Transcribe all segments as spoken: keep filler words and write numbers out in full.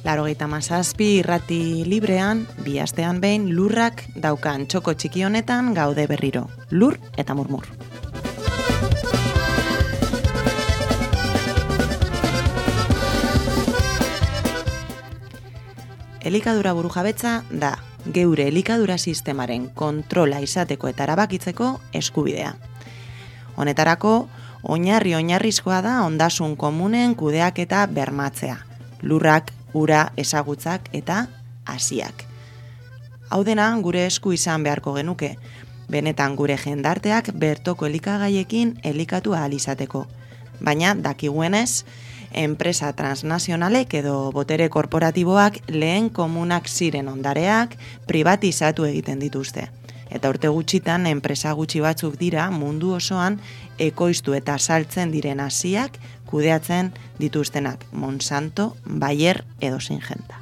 Laurogeita hamazazpi irrati librean, bi astean behin lurrak daukan txoko txiki honetan gaude berriro. Lur eta murmur. Elikadura burujabetza da geure elikadura sistemaren kontrola izateko eta erabakitzeko eskubidea. Honetarako, oinarri oinarrizkoa da ondasun komunen kudeaketa bermatzea. Lurrak, ura, ezagutzak eta hasiak. Hau dena gure esku izan beharko genuke, benetan gure jendarteak bertoko elikagaiekin elikatu ahal izateko. Baina dakiguenez, enpresa transnazionalek edo botere korporatiboak lehen komunak ziren ondareak privatizatu egiten dituzte. Eta urte gutxitan enpresa gutxi batzuk dira mundu osoan ekoiztu eta saltzen diren hasiak kudeatzen dituztenak, Monsanto, Bayer edo Syngenta.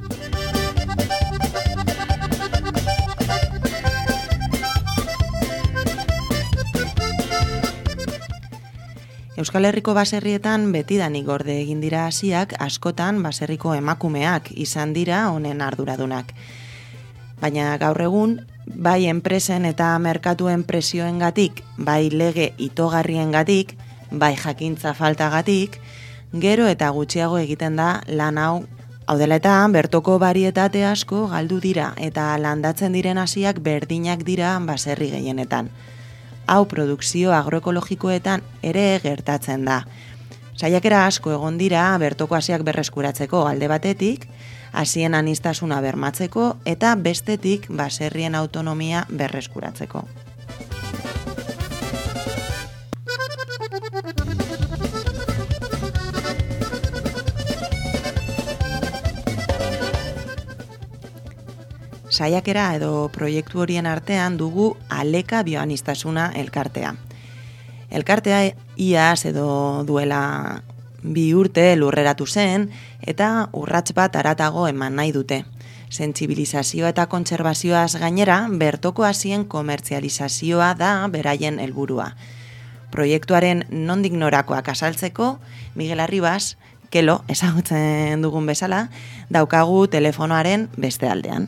Euskal Herriko baserrietan betidanik gorde egin dira hasiak, askotan baserriko emakumeak izan dira honen arduradunak. Baina gaur egun, bai enpresen eta merkatuen presioengatik, bai lege itogarriengatik, bai jakintza faltagatik, gero eta gutxiago egiten da lan hau. Hau dela eta bertoko barietate asko galdu dira eta landatzen diren hasiak berdinak dira baserri gehienetan. Hau produkzio agroekologikoetan ere gertatzen da. Saiakera asko egon dira bertoko hasiak berreskuratzeko alde batetik, hasien aniztasuna bermatzeko eta bestetik baserrien autonomia berreskuratzeko. Saiakera edo proiektu horien artean dugu Aleka bioaniztasuna elkartea. Elkartea iaz edo duela bi urte lurreratu zen eta urrats bat haratago eman nahi dute. Sentsibilizazioa eta kontserbazioaz gainera bertoko hasien komertzializazioa da beraien helburua. Proiektuaren nondik norakoak azaltzeko, Miguel Arribas, Kelo, ezagutzen dugun bezala, daukagu telefonoaren beste aldean.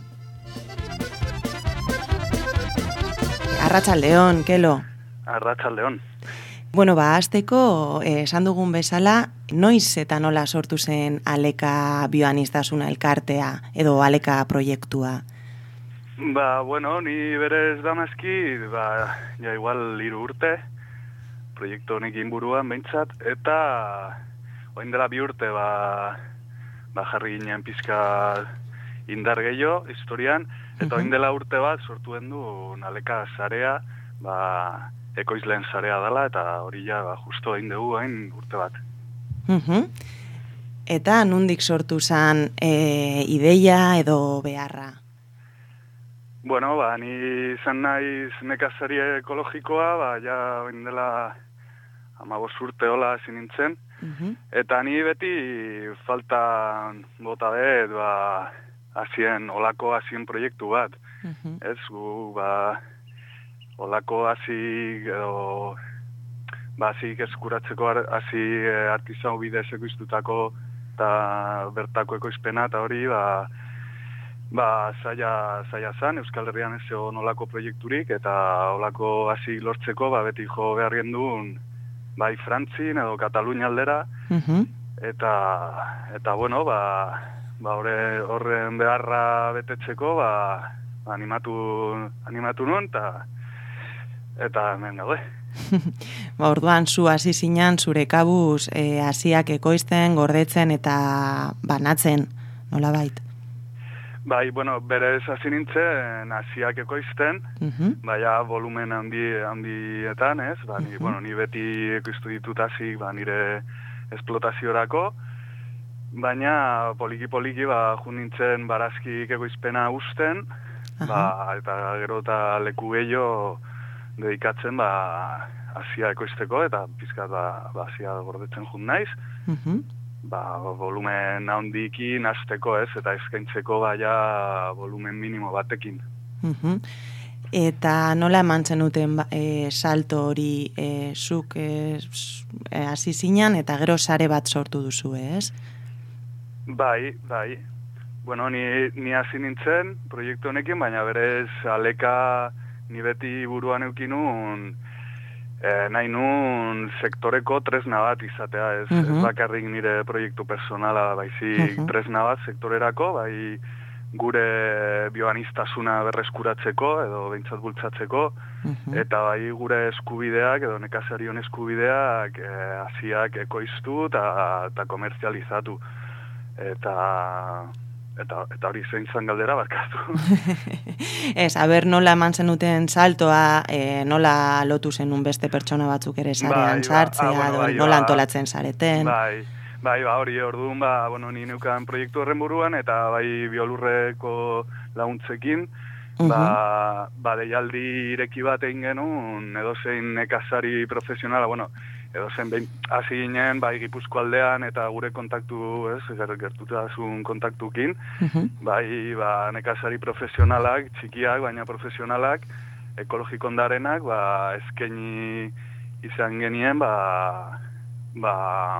Arratsaldeon, Kelo. Arratsaldeon. Bueno, ba, hasteko esan dugun bezala, noiz eta nola sortu zen Aleka bioaniztasuna elkartea edo Aleka proiektua? Ba, bueno, ni berez damazki, ba, ja igual hiru urte, proiektu honekin buruan behintzat, eta orain dela bi urte, ba, ba jarri ginen pizka indar gehiago historian, eta orain dela urte bat sortuen du Aleka sarea, ba, ekoizleen sarea dela, eta hori ja, ba, justo egin dugu hain urte bat. Uh-huh. Eta nondik sortu zen e, ideia edo beharra? Bueno, ba, ni izan naiz nekazari ekologikoa, ba, ja orain dela hamabost urte hola hasi nintzen, uh-huh. Eta ni beti falta bota dut, ba, hasien, olako hasien proiektu bat. Uh-huh. Ez, gu, ba, olako hasi edo ba, hasik eskuratzeko hasi artizau bidez ekoiztutako eta bertako ekoizpena eta hori, ba, ba, zaila, zaila zan, Euskal Herrian ez egon olako proiekturik, eta olako hasi lortzeko, ba, beti jo behar gendun, bai Frantzin edo Katalunia aldera, uh-huh. eta, eta, bueno, ba, ba, horre, horren beharra betetzeko, ba, animatu, animatu nuen, eta, eta hemen gaude. Ba, orduan, zu hasi zinan, zure kabuz, e, hasiak ekoizten, gordetzen eta banatzen, nola bait? Bai, bueno, berez hasi nintzen, hasiak ekoizten, uh-huh. baina volumen handi, handietan, ez? Ba, ni, uh-huh. bueno, ni beti ekoiztu ditut hasik, ba, nire esplotaziorako, baina poliki-poliki, ba, jun nintzen barazkik ekoizpena usten, uh-huh. ba, eta gero eta leku gehiago dedikatzen, ba, hasia ekoizteko, eta pizkat, ba, ba hasia gordetzen jun naiz, uh-huh. ba, volumen handikin hasteko, ez, eta eskaintzeko baia volumen minimo batekin. Uh-huh. Eta nola eman zenuten e, salto hori e, zuk hasi e, zinan, eta gero sare bat sortu duzu, ez? Bai, bai. Bueno, ni, ni hasi nintzen proiektu honekin, baina berez aleka ni beti buruan eukinun eh, nahi nun sektoreko tresna bat izatea, ez, uh-huh. ez bakarrik nire proiektu personala, baizik uh-huh. tresna bat sektorerako, bai gure bioanistasuna berreskuratzeko edo behintzat bultzatzeko, uh-huh. eta bai gure eskubideak edo nekazarion eskubideak hasiak eh, ekoiztu eta komertzializatu. Eta, eta, eta hori zein zan galdera barkatu. Ez, haber nola eman zenuten saltoa, e, nola lotu zenun beste pertsona batzuk ere zarean bai, sartzea, ba, ah, bueno, bai, nola ba, antolatzen zareten. Bai, bai, ba, hori orduan, ba, bueno, ni neukan proiektu horren buruan, eta bai biolurreko laguntzekin, uh-huh. ba, ba deialdi ireki bat egin genuen, edozein nekazari profesionala, bueno, edo zen behin hasi ginen, bai Gipuzko aldean eta gure kontaktu, ez, gertutasun kontaktukin, uh-huh. bai ba, nekazari profesionalak, txikiak, baina profesionalak, ekologiko ondarenak, ba, eskaini izan genien, ba, ba,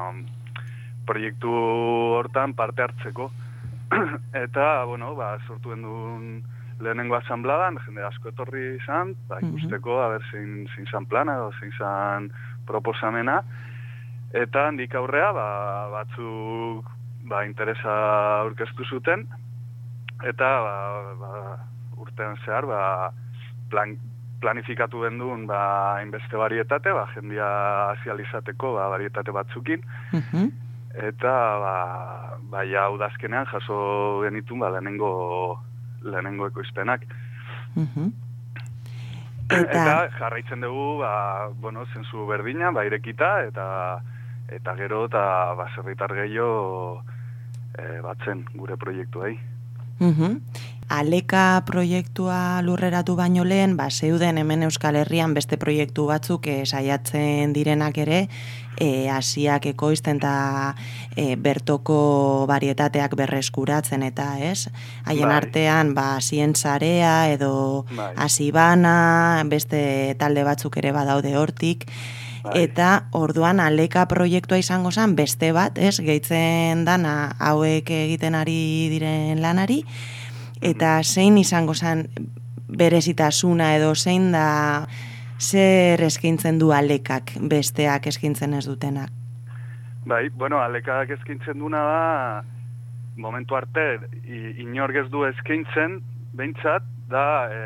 proiektu hortan parte hartzeko. Eta, bueno, ba, sortu duen lehenengo asambladan, jende asko etorri izan, ba, ikusteko, uh-huh. a ber, zein, zein zan plana, edo zein zan proposamena, eta handik aurrea ba, batzuk ba, interesa aurkeztu zuten, eta ba, ba, urtean zehar ba, plan, planifikatu bendun ba, hainbeste varietate, ba, jendia azializateko ba, varietate batzukin, uh-huh. eta ba, ba, ja, udazkenean jaso genitun ba, lehenengo, lehenengo ekoizpenak. Uh-huh. Eta, eta jarraitzen dugu, ba, bueno, zentzu berdina, ba, irekita, eta, eta gero, eta baserritar gehiago e, batzen gure proiektuei. Uh-huh. Aleka proiektua lurreratu baino lehen, ba, zeuden hemen Euskal Herrian beste proiektu batzuk e, saiatzen direnak ere, e, hasiak ekoizten eta e, bertoko varietateak berreskuratzen eta, ez? Haien bai. Artean, ba, zientzarea edo bai. Asibana, beste talde batzuk ere badaude hortik, bai. Eta orduan aleka proiektua izango zen beste bat, ez? Gehitzen dana hauek egiten ari diren lanari, eta zein izango zen berezitasuna edo zein da zer eskintzen du alekak besteak eskintzen ez dutenak? Bai, bueno, alekak eskintzen duna da momentu arte inork ez du eskintzen behintzat da e,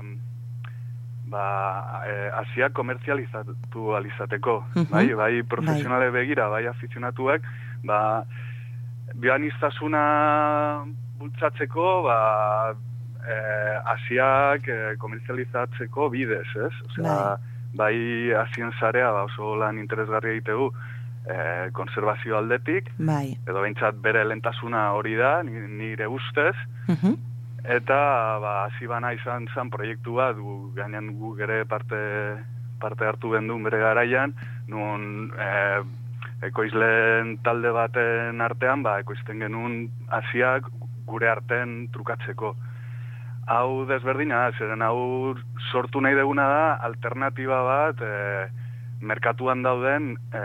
ba, e, asiak komertzializatu alizateko. Uh-huh. Bai, bai profesionale bai. Begira, bai afizionatuak, ba, bioanistasuna bultzatzeko, ba, eh, asiak eh, komertzializatzeko bidez, ez? Osea, bai, bai asien zarea, ba, oso lan interesgarria egitegu, eh, konservazio aldetik, bai. Edo behintzat bere lentasuna hori da, nire ustez, uh-huh. eta, ba, hasi bana izan zen proiektu bat, gu, gainean gu gere parte, parte hartu bendun bere garaian, nun, eh, ekoizleen talde baten artean, ba, ekoizten genuen asiak gure arten trukatzeko. Hau desberdina, zeren hau sortu nahi deguna da alternatiba bat e, merkatuan dauden e,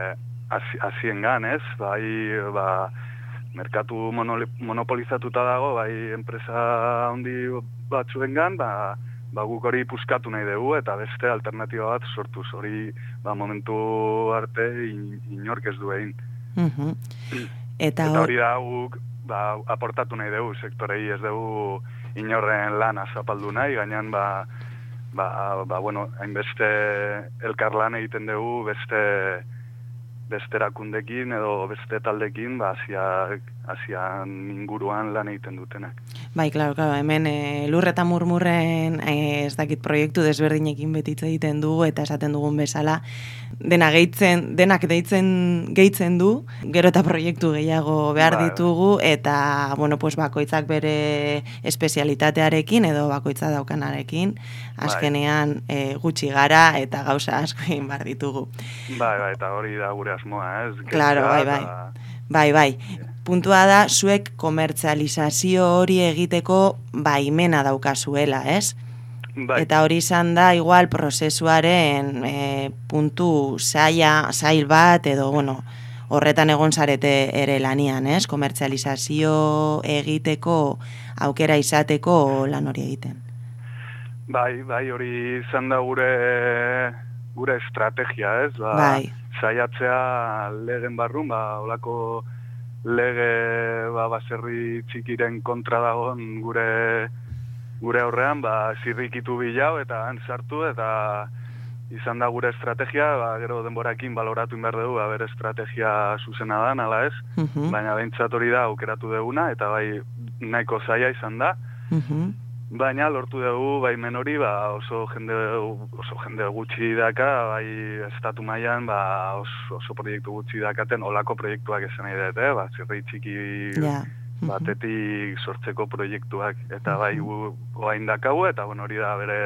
asiengan, ez? Bai, ba, merkatu monopolizatuta dago, bai enpresa handi batzuengan, ba, ba guk hori puskatu nahi dugu eta beste alternatiba bat sortuz. Hori ba, momentu arte in, inork ez du egin. Uh-huh. Eta, eta hori da guk ba, aportatu nahi dugu, sektorei ez dugu inorren lana zapaldu nahi, gainean ba, ba, ba, bueno, hainbeste elkar lan egiten dugu beste beste erakundekin edo beste taldekin, ba, asiak, asian inguruan lan egiten dutenak. Bai, klaro, klaro, hemen e, lurreta murmurren e, ez dakit proiektu desberdinekin betitza egiten dugu eta esaten dugun bezala, dena gehitzen, denak deitzen gehitzen du, gero eta proiektu gehiago behar ba, ditugu, eta, bueno, pues bakoitzak bere espezialitatearekin edo bakoitza daukanarekin, azkenean e, gutxi gara eta gauza asko egin behar ditugu. Bai, bai, eta hori da gure asmoa, ez? Claro, bai, bai. Bai, bai. Puntua da, zuek komertzializazio hori egiteko baimena daukazuela, ez? Bai. Eta hori izan da, igual, prozesuaren e, puntu zaila, zail bat, edo, bueno, horretan egon zarete ere lanian, ez? Komertzializazio egiteko, aukera izateko lan hori egiten. Bai, bai, hori izan da gure gure estrategia, ez? Ba, bai. Saiatzea legen barrun, ba, olako lege ba, baserri txikiren kontra dagoen gure gure aurrean, ba, zirrikitu bilau eta han sartu, eta izan da gure estrategia, ba, gero denborakin baloratu behar dugu, ba, bere estrategia zuzena da, nala ez, Uh-huh. baina behintzat hori da aukeratu duguna, eta bai nahiko zaila izan da, Uh-huh. baina lortu dugu baimen hori, ba, oso jende oso jende gutxi daka, bai estatu mailan ba, oso, oso proiektu gutxi dakaten olako proiektuak esan nahi dut, eh? Ba, zirri txiki yeah. uh-huh. batetik sortzeko proiektuak, eta bai gu oain dakagu, eta bueno, hori da bere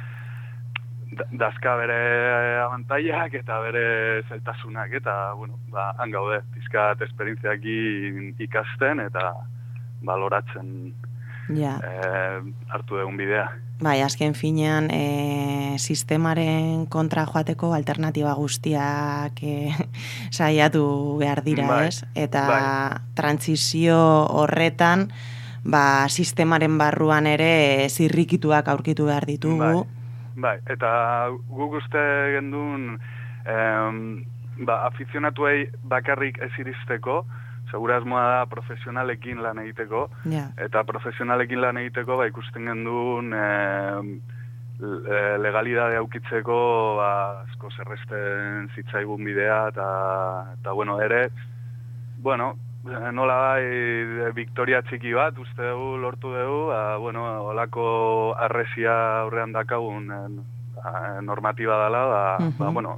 dazka bere abantailak eta bere zailtasunak, eta bueno, ba, han gaude, pizkat esperientziak ikasten eta baloratzen ja. eh, hartu dugun bidea. Bai, azken finean e, sistemaren kontra joateko alternatiba guztiak e, saiatu behar dira, bai, ez? Eta bai. trantsizio horretan ba, sistemaren barruan ere zirrikituak aurkitu behar ditugu. Bai, bai. Eta guk uste gendun em, ba, afizionatuei bakarrik ez iristeko, segura asmoa da profesionalekin lan egiteko, yeah. eta profesionalekin lan egiteko ba, ikusten gendun eh, legalidade aukitzeko ba, asko zerresten zitzaigun bidea, eta, eta bueno, ere, bueno, nola bai Victoria txiki bat, uste dugu, lortu dugu, ba, bueno, olako arresia aurrean dakagun eh, normatiba dela, ba, uh-huh. ba, bueno,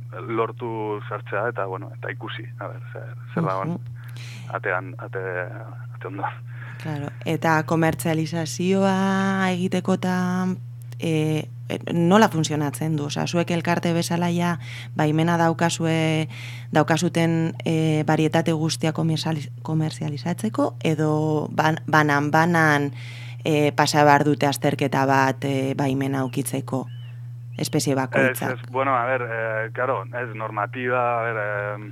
lortu sartzea, eta, bueno, eta ikusi, a ber, zer, zer dagoen. Uh-huh. Atean, ate, ate ondo. Claro. Eta komertzializazioa egitekotan e, nola funtzionatzen du? Osa, zuek elkarte bezala ja baimena daukazue, daukazuten e, barietate guztia komertzializatzeko, edo ban, banan banan e, pasa behar dute azterketa bat e, baimena aukitzeko espezie bakoitzak? Ez, ez, bueno, a ver, eh, claro, ez normativa, a ver, eh,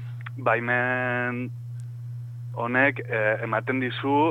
baimen honek eh, ematen dizu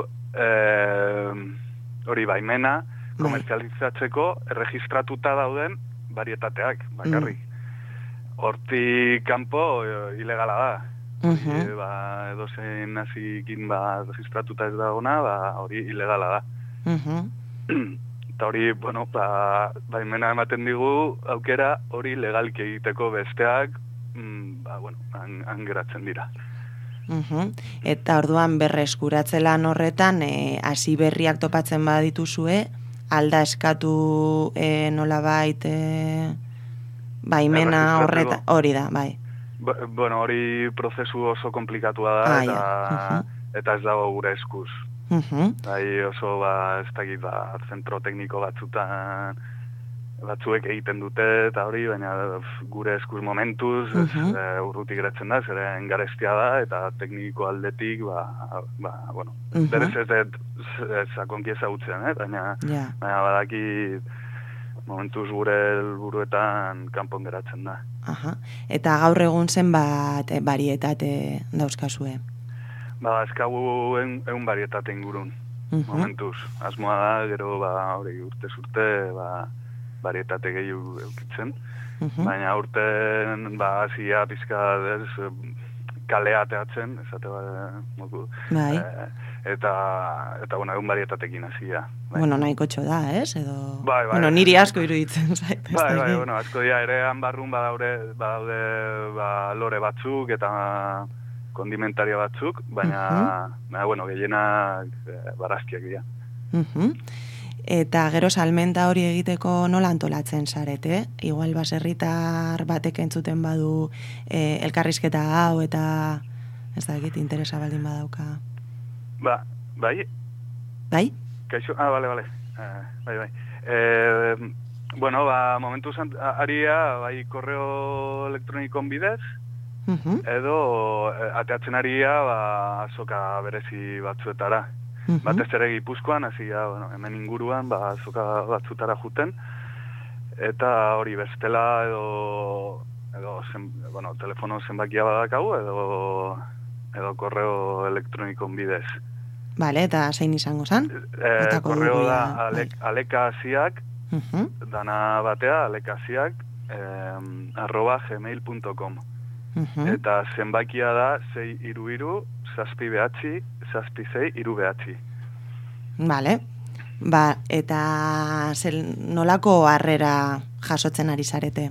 eh, hori baimena komertzializatzeko erregistratuta dauden varietateak, bakarrik. Mm. Hortik kanpo e, ilegala da. Uh-huh. Hori, ba, edozein nazikin ba, registratuta ez dagoena, ba, hori ilegala da. Uh-huh. Eta hori, bueno, ba, baimena ematen digu aukera hori legalki egiteko besteak, mm, ba, bueno, han, han geratzen dira. Uhum. Eta orduan berreskuratze lan horretan e, hasi berriak topatzen badituzue, alda eskatu e, nolabait e, baimena horreta, hori da, bai. Ba, bueno, hori prozesu oso komplikatua da, ah, eta, ja. eta ez dago gure eskuz. Uh-huh. Bai, oso, ba, ez dakit, ba, zentro tekniko batzutan, batzuek egiten dute, eta hori, baina gure eskuz momentuz, uh-huh. ez, e, urrutik geratzen da, zeren garestia da, eta tekniko aldetik, ba, ba bueno, uh-huh. berez ez dut sakonki ezagutzen, eh? baina, yeah. baina badaki momentuz gure helburuetan kanpon geratzen da. Aha. Eta gaur egun zenbat barietate dauzkazue? Ba, eskagu egun barietate ingurun, uh-huh. momentuz. Asmoa da, gero, ba, hori urtez urte, ba, barietate gehiago eukitzen, uh-huh. baina urten ba hasia pizka ez kalea teatzen, esate ba modu. Bai. Eh, eta eta bueno, egun barietatekin hasia. Bai. Bueno, nahikotxo da, ez? Edo bai, bai, bueno, niri asko iruditzen zait. Bai, bai, bueno, asko dira ere hanbarrun badaude badaude ba lore batzuk eta kondimentaria batzuk, baina uh-huh. baina bueno, gehienak eh, barazkiak dira. Mhm. Uh-huh. Eta gero salmenta hori egiteko nola antolatzen zarete? Igual baserritar batek entzuten badu e, elkarrizketa hau eta ez da egit interesa baldin badauka. Ba, bai? Bai? Kaixo, ah, bale, bale. Uh, bai, bai. Eh, bueno, ba, momentu aria, bai, korreo elektronikon bidez, uh-huh. edo eh, ateatzen aria, ba, azoka berezi batzuetara. Uh-huh. Batez ere Gipuzkoan, hasi ja, bueno, hemen inguruan, ba, azoka batzutara juten, eta hori bestela edo, edo zen, bueno, telefono zenbakia badakagu, edo, edo korreo elektronikon bidez. Bale, eta zein izango zan? E, korreo da alek, alekasiak, uh-huh. dana batea, alekasiak, eh, arroba gmail punto com. Uh-huh. Eta zenbakia da sei iru iru, zazpi behatzi, zazpi zei, iru behatzi. Bale, ba, eta zel, nolako harrera jasotzen ari zarete?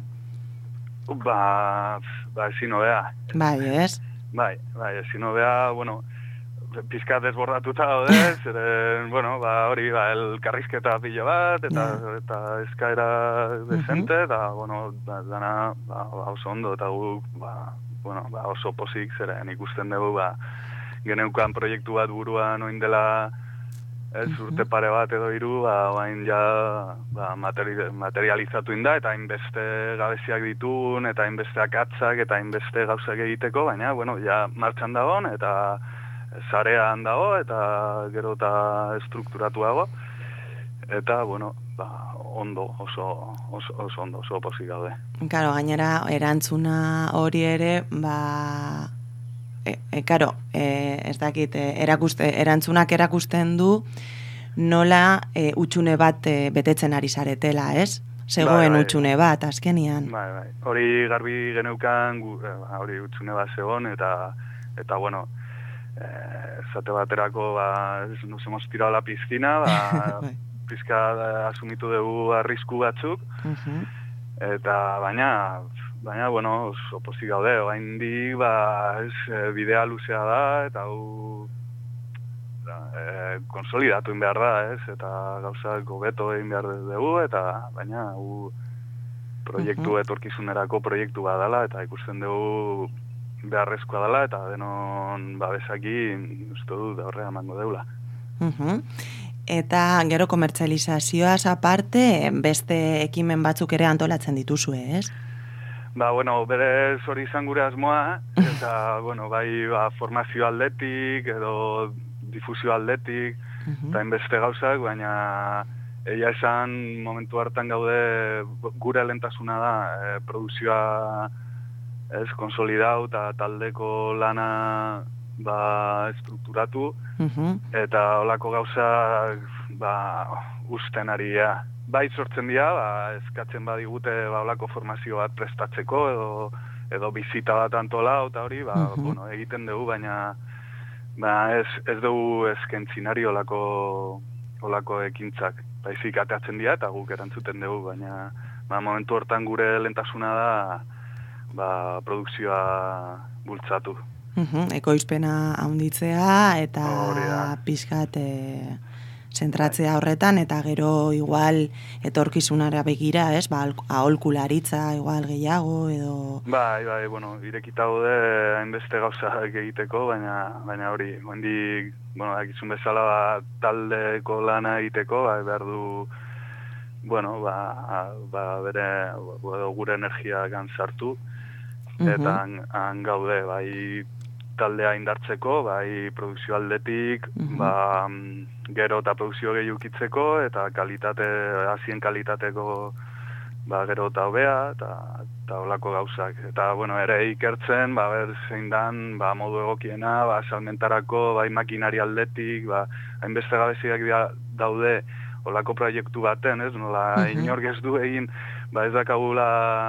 Ba, ba, ezin hobea. Bai, ez? Bai, bai, ezin hobea, bueno, pizkat desbordatuta daude, zeren, bueno, ba, hori, ba, elkarrizketa pilo bat, eta, yeah. eta eskaera decente, uh-huh. eta, bueno, ba, dana, ba, ba, oso ondo, eta guk, ba, bueno, ba, oso pozik, zeren ikusten dugu, ba, geneukan proiektu bat buruan oin dela, ez, uh-huh. urte pare bat edo hiru, ba, bain ja, ba, materi, materializatu inda, eta hainbeste gabeziak ditun, eta hainbeste akatzak, eta hainbeste gauzak egiteko, baina, bueno, ja, martxan dagoen, eta zarean dago, eta gero eta estrukturatuago, eta, bueno, ba, ondo, oso, oso, oso ondo, oso pozik gaude. Karo, gainera, erantzuna hori ere, ba, e, e, karo, e, ez dakit, e, erakuste, erantzunak erakusten du, nola e, utxune bat e, betetzen ari zaretela, ez? Zegoen bai, bai, utxune bat, azkenian. Bai, bai, hori garbi geneukan, hori utxune bat zegoen, eta, eta, bueno, esate eh, baterako, ba, nos hemos tirado a la piscina, ba, pizka asumitu dugu arrisku batzuk, uh-huh. eta baina, baina, bueno, oso pozik gaude, oraindik, ba, ez, bidea luzea da, eta hau e, konsolidatu egin behar da, ez, eta gauzak hobeto egin behar dugu, eta baina, hau proiektu uh-huh. etorkizunerako proiektu badala, eta ikusten dugu beharrezkoa dela, eta denon babesaki uste dut horre emango deula. Uh-huh. Eta gero komertzializazioaz aparte, beste ekimen batzuk ere antolatzen dituzue, ez? Ba, bueno, berez hori izan gure asmoa, eta, bueno, bai, ba, formazio aldetik, edo difusio aldetik, uh-huh. eta inbeste gauzak, baina egia esan momentu hartan gaude gure lentasuna da, e, produzioa ez, konsolidau eta taldeko lana ba, estrukturatu, uh-huh. eta holako gauza ba, usten ari ja. Bai sortzen dira, ba, eskatzen badigute ba, holako formazio bat prestatzeko, edo, edo bizita bat antola, eta hori, ba, uh-huh. bueno, egiten dugu, baina ba, ez, ez dugu eskentzinari holako, holako ekintzak. Baizik ateatzen dira, eta guk erantzuten dugu, baina ba, momentu hortan gure lentasuna da, ba, produkzioa bultzatu. Uh-huh, ekoizpena handitzea eta pixkat e, zentratzea horretan, eta gero igual etorkizunara begira, ez? Ba, aholkularitza igual gehiago edo... Bai, bai, bueno, irekita gaude hainbeste gauzak egiteko, baina baina hori, hendik, bueno, dakizun bezala ba, taldeko lana egiteko, ba, behar du bueno, ba, ba bere gure energia gantzartu, eta han, han gaude, bai taldea indartzeko, bai produkzio aldetik, uh-huh. ba, gero eta produkzio gehiukitzeko, eta kalitate, hazien kalitateko ba, gero eta hobea, eta, eta olako gauzak. Eta, bueno, ere ikertzen, ba, ber, zein dan, ba, modu egokiena, ba, salmentarako, bai makinari aldetik, ba, hainbeste gabeziak daude, olako proiektu baten, ez, nola, uh-huh. inork ez du egin, ba, ez dakagula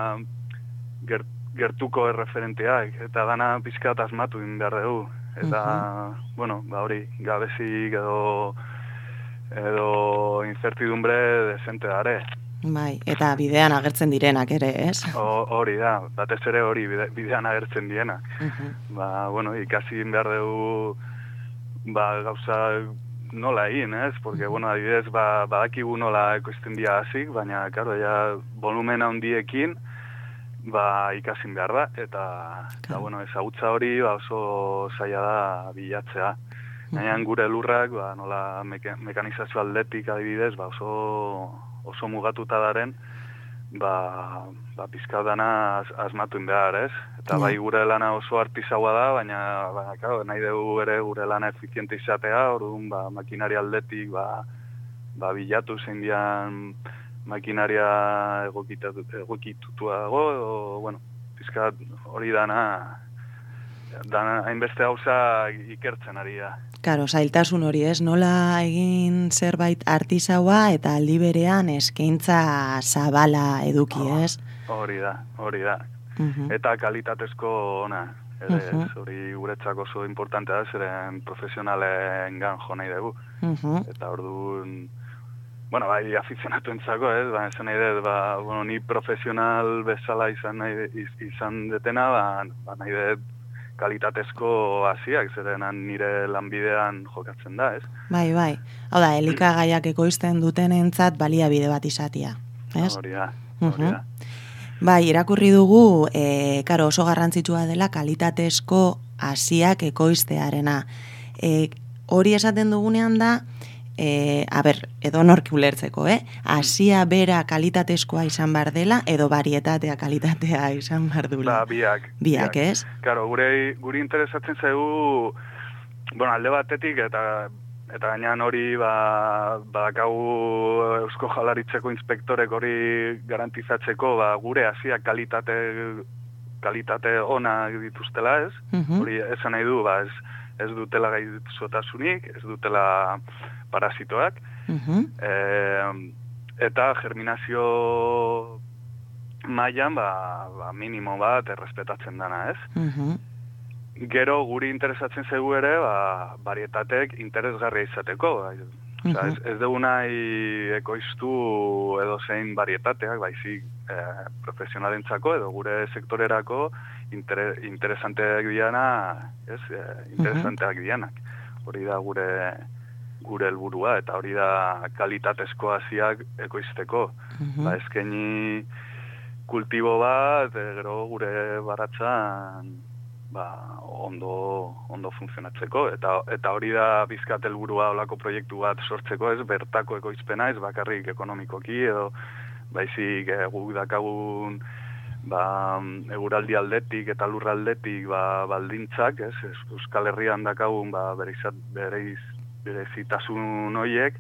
gert, gertuko erreferenteak, eta dana pizkat asmatu egin behar dugu. Eta, uh-huh. bueno, ba, hori, gabezik edo, edo incertidumbre desente dare. Bai, eta bidean agertzen direnak ere, ez? Hori da, batez ere hori, bidean agertzen direnak. Uh-huh. Ba, bueno, ikasi egin behar dugu, ba, gauza nola egin, ez? Porque, bueno, adibidez, ba, badakigu nola ekoizten dira hasik, baina, karo, ja, volumen handiekin, ba, ikasin behar da, eta, eta bueno, ezagutza hori ba, oso zaila da bilatzea. Baina gure lurrak, ba, nola meka, mekanizazio aldetik adibidez, ba, oso, oso mugatuta daren, ba, ba pizkat dana az, asmatuin behar, ez? Eta bai gure lana oso artizaua da, baina, baina claro, nahi dugu ere gure lana efiziente izatea, orduan, ba, makinari aldetik, ba, ba, bilatu zein dian makinaria egokitutuago, edo, bueno, pizkat hori dana da, hainbeste gauza ikertzen ari da. Karo, zailtasun hori ez, nola egin zerbait artisaua eta aldi berean eskaintza zabala eduki ez? Hori da, hori da. Uh-huh. Eta kalitatezko ona, ere Uh-huh. ez, hori guretzako oso importantea da, zeren profesionalen gan jo nahi dugu. Uh-huh. Eta orduan, bueno, bai, afizionatuentzako, ez, ba, esan nahi dut, ba, bueno, ni profesional bezala izan nahi, iz- izan detena, ba, ba nahi dut kalitatezko hasiak, zeren nire lanbidean jokatzen da, ez? Bai, bai. Hau da, elikagaiak ekoizten dutenentzat baliabide bat izatia, ez? Hori da, hori da. Bai, irakurri dugu, e, karo, oso garrantzitsua dela kalitatezko hasiak ekoiztearena. E, hori esaten dugunean da, e, a ber, edo nork ulertzeko, eh? Hasia bera kalitatezkoa izan behar dela, edo varietatea kalitatea izan behar dula. Ba, biak. Biak, ez? Karo, gure, guri interesatzen zaigu, bueno, alde batetik, eta eta gainean hori, ba, badakagu Eusko Jaurlaritzako inspektorek hori garantizatzeko, ba, gure hasiak kalitate, kalitate ona dituztela, ez? Mhm. Hori esan nahi du, ba, ez, ez dutela gaixotasunik, ez dutela parasitoak, Mhm. e, eta germinazio mailan ba, ba, minimo bat errespetatzen dana, ez? Mhm. Gero guri interesatzen zaigu ere, ba, varietatek interesgarria izateko. Bai. Osea, ez, ez dugu nahi ekoiztu edo zein varietateak, baizik eh, profesionalentzako edo gure sektorerako inter, interesanteak diana, ez, eh, interesanteak dianak. Hori da gure gure helburua eta hori da kalitatezko hasiak ekoizteko. Mhm. Ba, eskaini kultibo bat, e, gero gure baratzan ba, ondo, ondo funtzionatzeko, eta, eta hori da bizkat helburua olako proiektu bat sortzeko, ez bertako ekoizpena, ez bakarrik ekonomikoki, edo baizik e, guk dakagun ba, eguraldi aldetik eta lurraldetik ba, baldintzak, ez, ez Euskal Herrian dakagun ba, bereizat, bereiz, berezitasun horiek,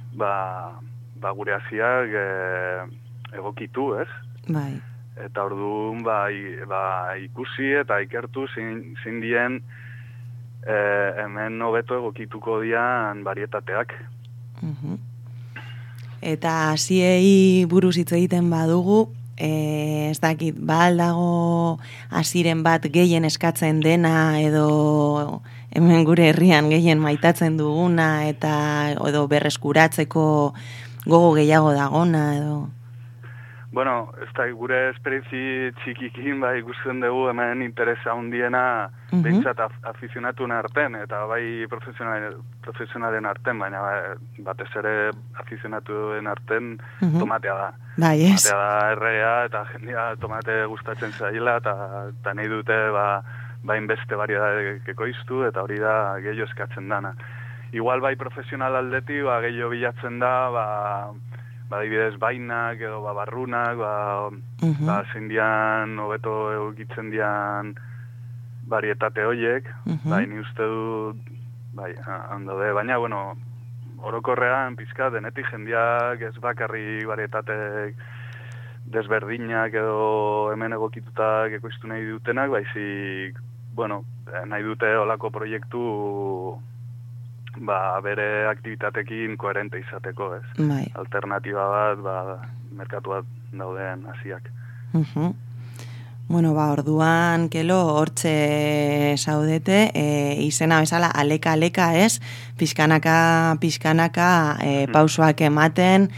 ba, ba gure hasiak e, egokitu, ez? Bai. Eta orduan ba, ba, ikusi eta ikertu zin, zindien e, hemen hobeto egokituko dian varietateak. Mhm. Eta hasiei buruz hitz egiten badugu, e, ez dakit, ba aldago hasiren bat gehien eskatzen dena edo hemen gure herrian gehien maitatzen duguna eta edo berreskuratzeko gogo gehiago dagona edo... Bueno, ez da, gure esperientzi txikikin bai ikusten dugu hemen interesa handiena Mhm. behintzat af, afizionatuen arten, eta bai profesionalen, profesionalen arten, baina ba, batez ere afizionatuen arten Mhm. tomatea da. Bai, ez? Tomatea da errea, eta jendea tomate gustatzen zaila, eta, eta nahi dute ba, bain beste variedadek ekoiztu, eta hori da gehiago eskatzen dana. Igual bai profesional aldeti, ba, gehiago bilatzen da, ba, ba, adibidez, bainak edo ba, barrunak, ba, Mhm. ba, zein dian, hobeto egitzen dian varietate horiek, Mhm. bai, ni uste dut, bai, hando de, baina, bueno, orokorrean, pizka, denetik jendeak ez bakarri varietate desberdinak edo hemen egokitutak ekoiztu nahi dutenak, baizik, bueno, nahi dute olako proiektu ba, bere aktivitatekin koherente izateko, ez? Bai. Alternatiba bat, ba, merkatuat dauden hasiak. Mhm. Bueno, ba, orduan, kelo, hortxe saudete, e, izena bezala, aleka-aleka, ez? Pixkanaka, pixkanaka, e, pausoak ematen,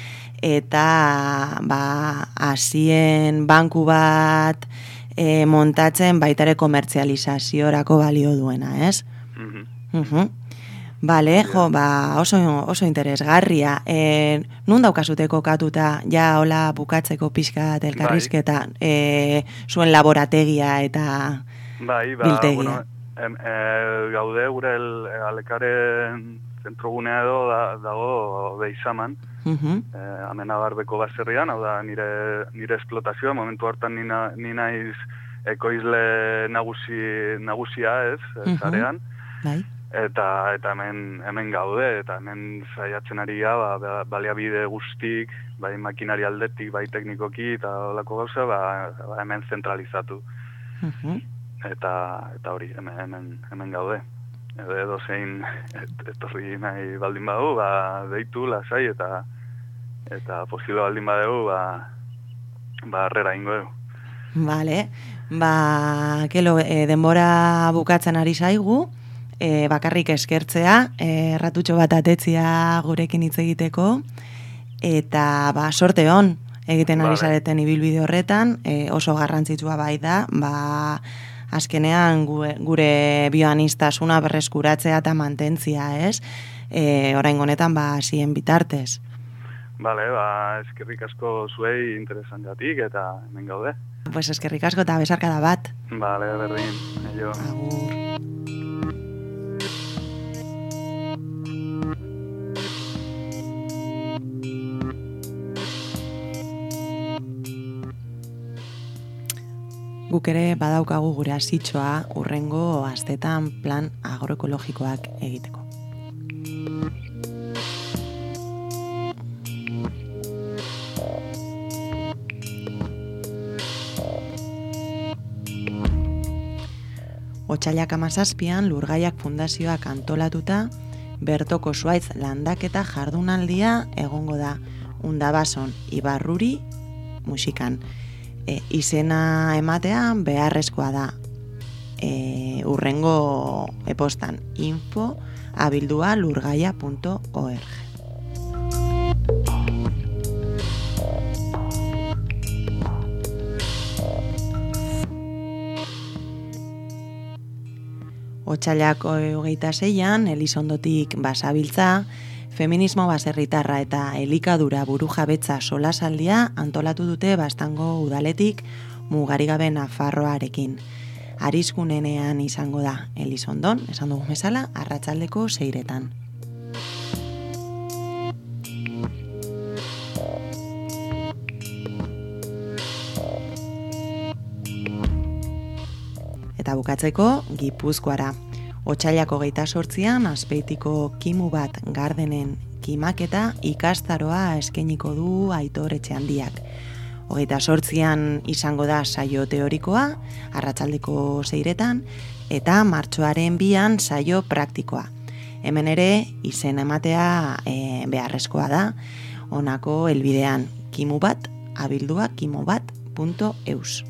eta, ba, hasien banku bat e, montatzen baitare komertzializaziorako balio duena, ez? Mhm. Mhm. Bale, jo, ba, oso, oso interesgarria. E, nun daukazute kokatuta, ja, hola bukatzeko pixkat elkarrizketa, e, zuen laborategia eta bai, ba, biltegia? Bueno, em, e, gaude gure el, alekaren zentrogunea edo da, dago Beizaman, Mhm. e, Amenabarbeko baserrian, hau da nire, nire esplotazioa, momentu hartan nina, ni naiz ekoizle nagusi, nagusia ez, Mhm. zarean, Bai. eta eta hemen hemen gaude, eta hemen saiatzen ari ga, ba, baliabide guztik, bai makinari aldetik, bai teknikoki, eta holako gauza, ba, ba hemen zentralizatu. Mhm. eta eta hori hemen, hemen, hemen gaude. Edo, edo zein et, etorri nahi baldin badu, ba, deitu, lasai, eta eta posible baldin badegu, ba, ba harrera ingo dugu. Vale, ba, kelo, e, denbora bukatzen ari zaigu, e, bakarrik eskertzea, e, ratutxo bat atetzia gurekin hitz egiteko, eta ba, sorte hon egiten ari zareten ibilbide horretan, e, oso garrantzitsua bai da, ba, azkenean gure, gure bioanistasuna berreskuratzea eta mantentzia, ez? E, oraingo honetan ba, zien bitartez. Bale, ba, eskerrik asko zuei interesangatik eta hemen gaude. Pues eskerrik asko eta besarkada bat. Bale, berdin, aio. Agur. Guk ere badaukagu gure hasitxoa hurrengo astetan plan agroekologikoak egiteko. Otsailak hamazazpian Lurgaiak Fundazioak antolatuta bertoko zuaitz landaketa jardunaldia egongo da Undabason Ibarruri musikan. E, izena ematea beharrezkoa da e, urrengo epostan info abildua lurgaia punto org. Otsailak hogeita seian, Elizondotik basabiltza, feminismo baserritarra eta elikadura burujabetza solasaldia antolatu dute Baztango udaletik mugarigabe Nafarroarekin. Arizkunenean izango da Elizondon, esan dugu bezala, arratsaldeko seiretan. Eta bukatzeko, Gipuzkoara. Otsailako hogeita sortzian, Azpeitiko kimu bat gardenen kimaketa ikastaroa eskainiko du Aitor Etxeandiak. Hogeita sortzian izango da saio teorikoa, arratsaldeko seiretan, eta martxoaren bian saio praktikoa. Hemen ere, izen ematea e, beharrezkoa da, honako helbidean kimu bat, abildua kimubat punto eus.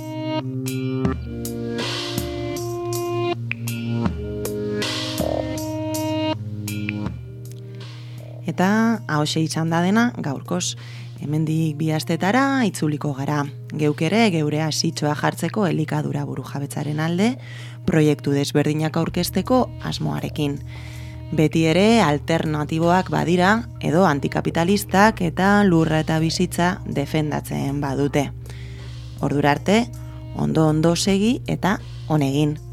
Eta hause izan da dena gaurkoz, hemendik bi astetara itzuliko gara. Geuk ere geure hasitxoa jartzeko elikadura burujabetzaren alde, proiektu desberdinak aurkezteko asmoarekin. Beti ere alternatiboak badira edo antikapitalistak eta lurra eta bizitza defendatzen badute. Ordura arte, ondo ondo segi eta onegin.